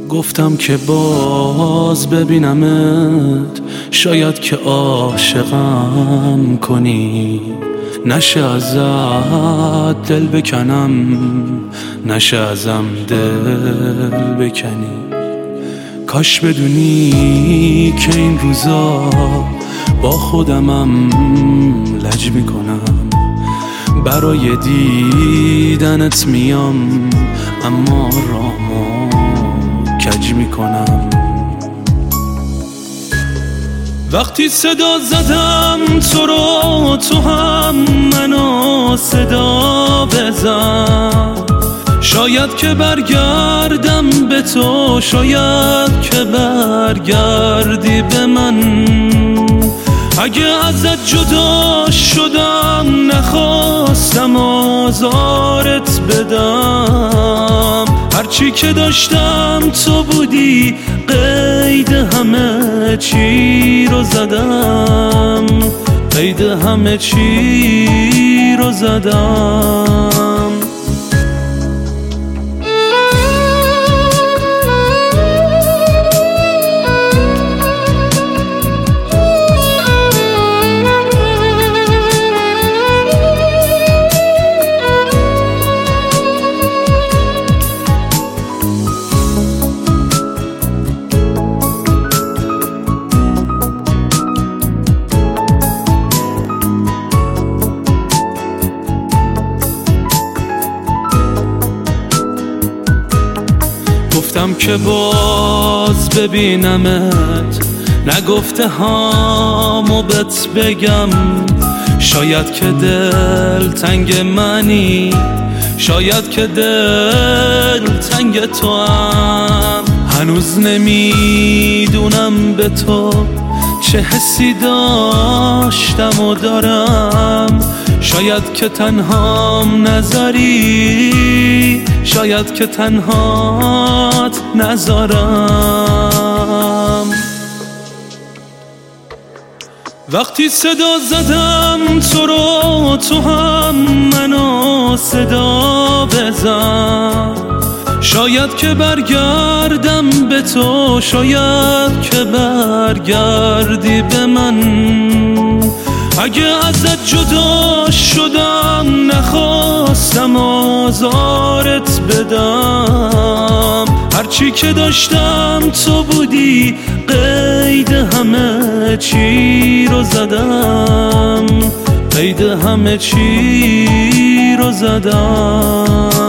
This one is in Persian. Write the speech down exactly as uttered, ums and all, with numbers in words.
گفتم که باز ببینمت، شاید که عاشقم کنی، نشه ازت دل بکنم، نشه ازم دل بکنی. کاش بدونی که این روزا با خودمم لج میکنم، برای دیدنت میام اما رامو کج میکنم. وقتی صدا زدم تو رو، تو هم منو صدا بزن، شاید که برگردم به تو، شاید که برگردی به من. اگه ازت جدا شدم نخواستم آزارت بدم، هرچی که داشتم تو بودی، قید همه چی رو زدم، قید همه چی رو زدم. گفتم که باز ببینمت، نگفته هامو بهت بگم، شاید که دل تنگ منی، شاید که دل تنگ تو هم. هنوز نمیدونم به تو چه حسی داشتم و دارم، شاید که تنهام نذاری، شاید که تنهات نذارم. وقتی صدا زدم تو رو، تو هم منو صدا بزن، شاید که برگردم به تو، شاید که برگردی به من. اگه ازت جدا شدم نخواستم آزارت بدم، هرچی که داشتم تو بودی، قید همه چی رو زدم، قید همه چی رو زدم.